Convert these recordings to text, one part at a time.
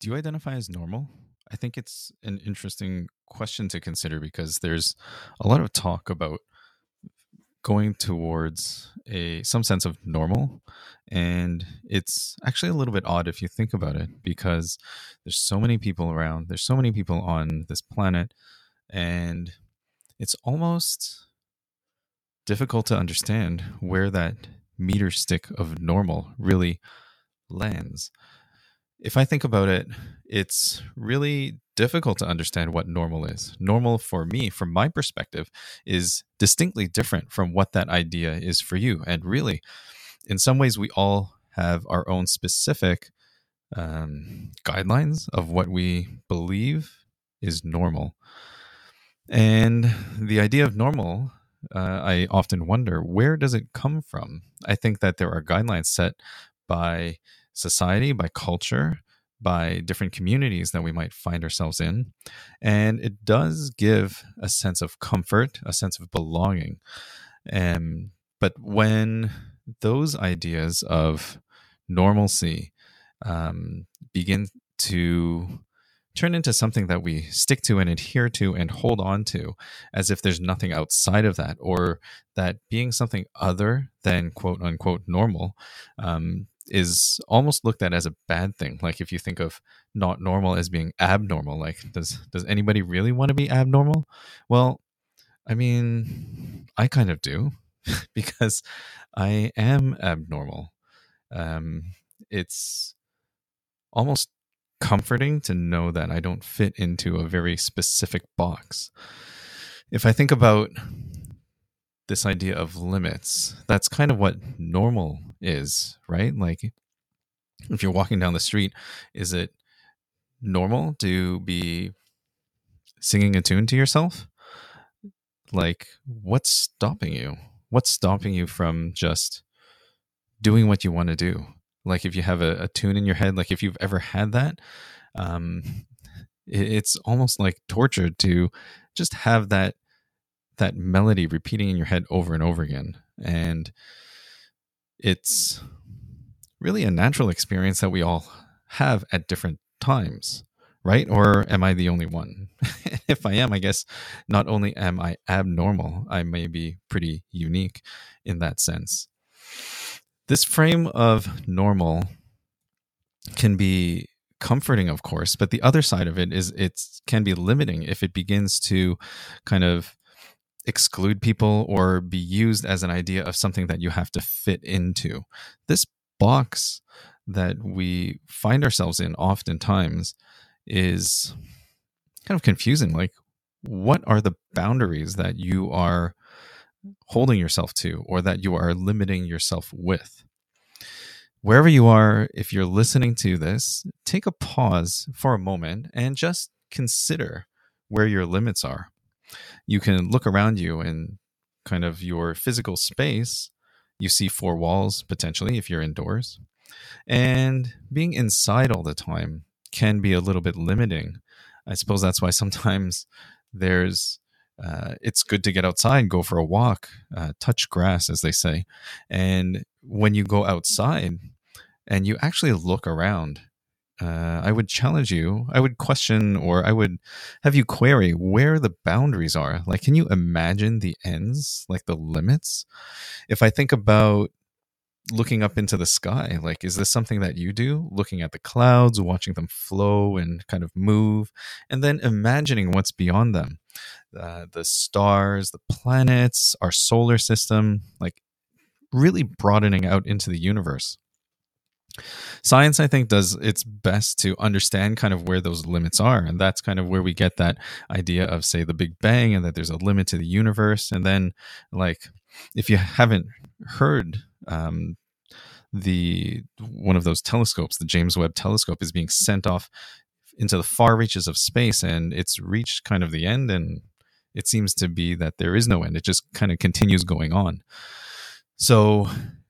Do you identify as normal? I think it's an interesting question to consider because there's a lot of talk about going towards a some sense of normal, and it's actually a little bit odd if you think about it because there's so many people around, there's so many people on this planet, and it's almost difficult to understand where that meter stick of normal really lands. If I think about it, it's really difficult to understand what normal is. Normal for me, from my perspective, is distinctly different from what that idea is for you. And really, in some ways, we all have our own specific guidelines of what we believe is normal. And the idea of normal, I often wonder, where does it come from? I think that there are guidelines set by society, by culture, by different communities that we might find ourselves in. And it does give a sense of comfort, a sense of belonging. But when those ideas of normalcy begin to turn into something that we stick to and adhere to and hold on to as if there's nothing outside of that, or that being something other than quote unquote normal is almost looked at as a bad thing. Like if you think of not normal as being abnormal, like does anybody really want to be abnormal? Well, I mean, I kind of do because I am abnormal. It's almost comforting to know that I don't fit into a very specific box. If I think about this idea of limits, that's kind of what normal is, right? Like if you're walking down the street, is it normal to be singing a tune to yourself? Like, what's stopping you? What's stopping you from just doing what you want to do? Like if you have a tune in your head, like if you've ever had that, it's almost like torture to just have that melody repeating in your head over and over again. And it's really a natural experience that we all have at different times, right? Or am I the only one? If I am, I guess not only am I abnormal, I may be pretty unique in that sense. This frame of normal can be comforting, of course, but the other side of it is it can be limiting if it begins to kind of exclude people or be used as an idea of something that you have to fit into. This box that we find ourselves in oftentimes is kind of confusing. Like, what are the boundaries that you are holding yourself to or that you are limiting yourself with? Wherever you are, if you're listening to this, take a pause for a moment and just consider where your limits are. You can look around you in kind of your physical space. You see four walls, potentially, if you're indoors. And being inside all the time can be a little bit limiting. I suppose that's why sometimes it's good to get outside, go for a walk, touch grass, as they say. And when you go outside and you actually look around, I would challenge you, I would question, or I would have you query where the boundaries are. Like, can you imagine the ends, like the limits? If I think about looking up into the sky, like, is this something that you do? Looking at the clouds, watching them flow and kind of move, and then imagining what's beyond them. The stars, the planets, our solar system, like really broadening out into the universe. Science, I think, does its best to understand kind of where those limits are. And that's kind of where we get that idea of, say, the Big Bang and that there's a limit to the universe. And then, like, if you haven't heard, one of those telescopes, the James Webb Telescope, is being sent off into the far reaches of space, and it's reached kind of the end, and it seems to be that there is no end. It just kind of continues going on. So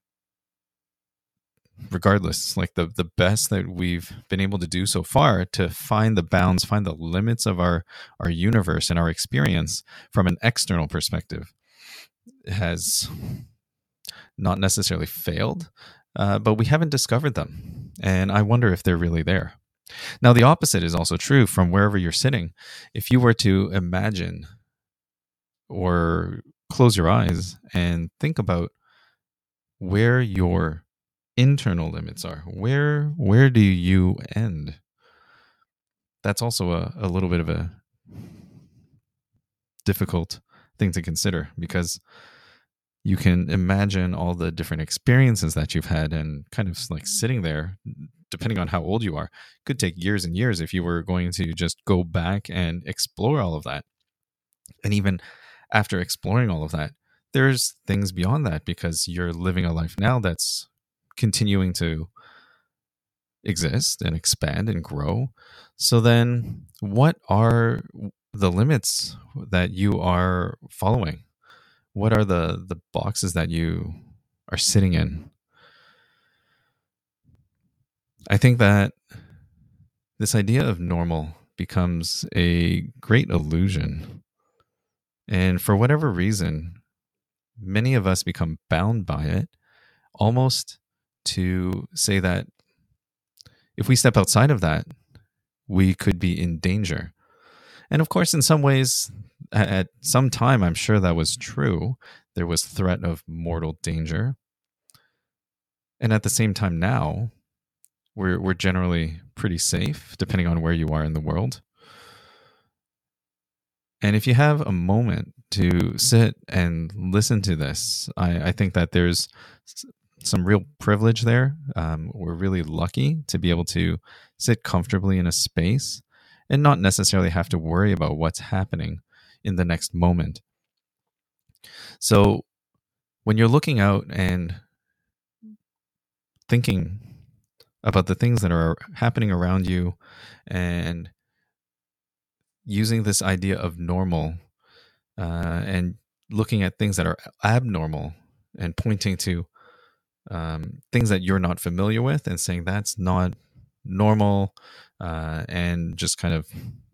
regardless, like the best that we've been able to do so far to find the bounds, find the limits of our universe and our experience from an external perspective has not necessarily failed, but we haven't discovered them. And I wonder if they're really there. Now, the opposite is also true from wherever you're sitting. If you were to imagine or close your eyes and think about where your internal limits are, where do you end? That's also a little bit of a difficult thing to consider, because you can imagine all the different experiences that you've had, and kind of like sitting there, depending on how old you are, could take years and years if you were going to just go back and explore all of that. And even after exploring all of that, there's things beyond that, because you're living a life now that's continuing to exist and expand and grow. So then what are the limits that you are following? What are the boxes that you are sitting in? I think that this idea of normal becomes a great illusion. And for whatever reason, many of us become bound by it, almost to say that if we step outside of that, we could be in danger. And of course, in some ways, at some time, I'm sure that was true. There was threat of mortal danger. And at the same time now, we're generally pretty safe, depending on where you are in the world. And if you have a moment to sit and listen to this, I think that there's some real privilege there. We're really lucky to be able to sit comfortably in a space and not necessarily have to worry about what's happening in the next moment. So when you're looking out and thinking about the things that are happening around you, and using this idea of normal, and looking at things that are abnormal and pointing to things that you're not familiar with and saying that's not normal, and just kind of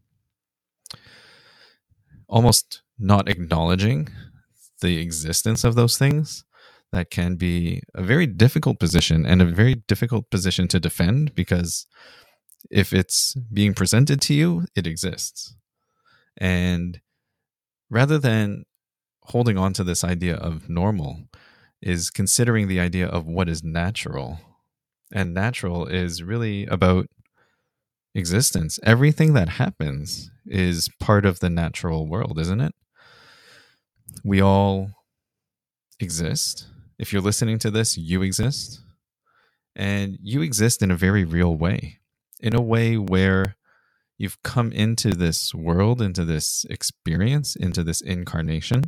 almost not acknowledging the existence of those things, that can be a very difficult position, and a very difficult position to defend, because if it's being presented to you, it exists. And rather than holding on to this idea of normal, is considering the idea of what is natural. And natural is really about existence. Everything that happens is part of the natural world, isn't it? We all exist. If you're listening to this, you exist. And you exist in a very real way, in a way where you've come into this world, into this experience, into this incarnation.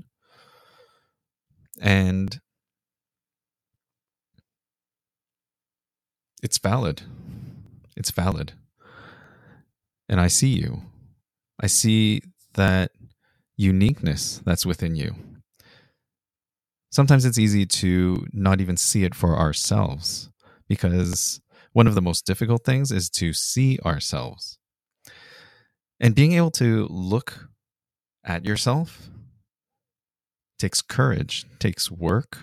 And it's valid. It's valid. And I see you. I see that uniqueness that's within you. Sometimes it's easy to not even see it for ourselves, because one of the most difficult things is to see ourselves. And being able to look at yourself takes courage, takes work,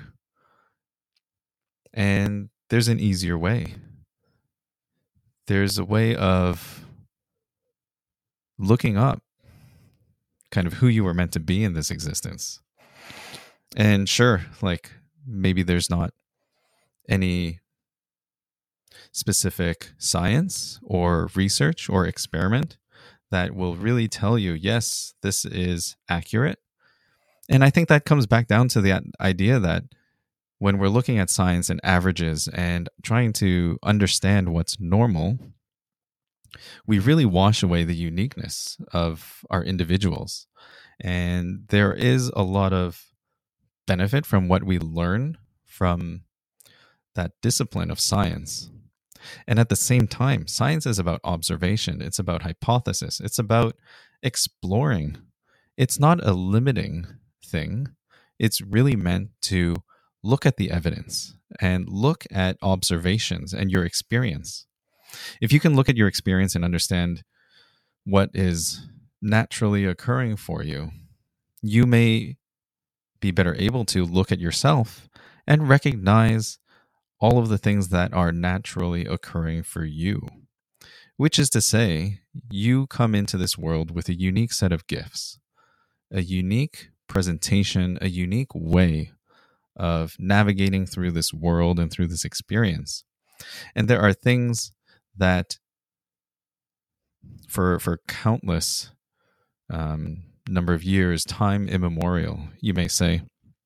and there's an easier way. There's a way of looking up kind of who you were meant to be in this existence. And sure, like maybe there's not any specific science or research or experiment that will really tell you, yes, this is accurate. And I think that comes back down to the idea that when we're looking at science and averages and trying to understand what's normal, we really wash away the uniqueness of our individuals. And there is a lot of benefit from what we learn from that discipline of science. And at the same time, science is about observation. It's about hypothesis. It's about exploring. It's not a limiting thing. It's really meant to look at the evidence and look at observations and your experience. If you can look at your experience and understand what is naturally occurring for you, you may be better able to look at yourself and recognize all of the things that are naturally occurring for you, which is to say, you come into this world with a unique set of gifts, a unique presentation, a unique way of navigating through this world and through this experience. And there are things that for countless number of years, time immemorial, you may say,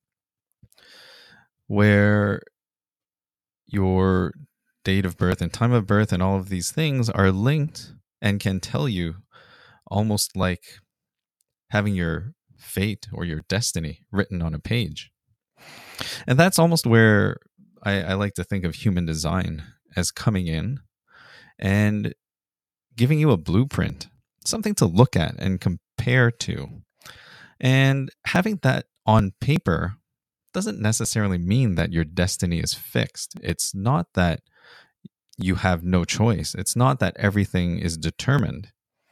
where your date of birth and time of birth and all of these things are linked and can tell you, almost like having your fate or your destiny written on a page. And that's almost where I like to think of human design as coming in and giving you a blueprint, something to look at and compare to. And having that on paper doesn't necessarily mean that your destiny is fixed. It's not that you have no choice. It's not that everything is determined.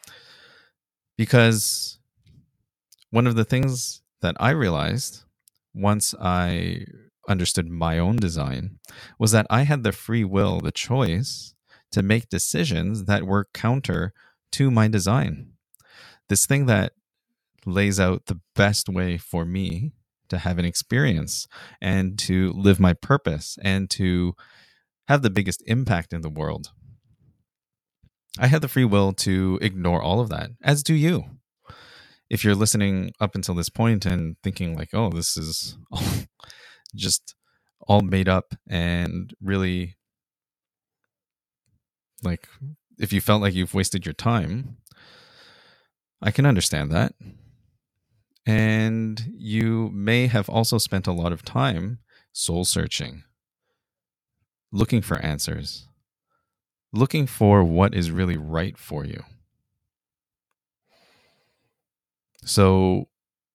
Because one of the things that I realized once I understood my own design was that I had the free will, the choice to make decisions that were counter to my design. This thing that lays out the best way for me to have an experience and to live my purpose and to have the biggest impact in the world. I had the free will to ignore all of that, as do you. If you're listening up until this point and thinking like, oh, this is just all made up, and really, like, if you felt like you've wasted your time, I can understand that. And you may have also spent a lot of time soul searching, looking for answers, looking for what is really right for you. So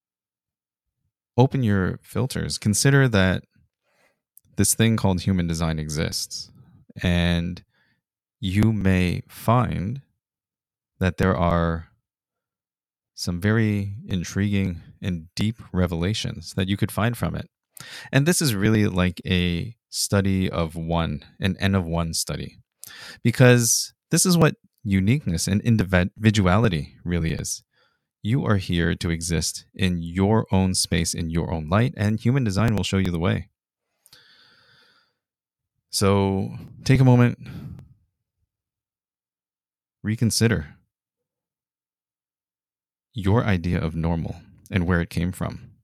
open your filters. Consider that this thing called human design exists. And you may find that there are some very intriguing and deep revelations that you could find from it. And this is really like a study of one, an N of one study, because this is what uniqueness and individuality really is. You are here to exist in your own space, in your own light, and human design will show you the way. So take a moment, reconsider your idea of normal and where it came from.